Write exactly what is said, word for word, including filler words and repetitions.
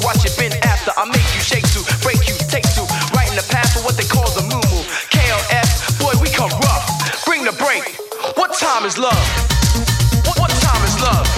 Watch it been after. I make you shake to, break you, take to. Right in the path for what they call the moo moo. K L F, boy, we come rough. Bring the break. What time is love? What, what time is love?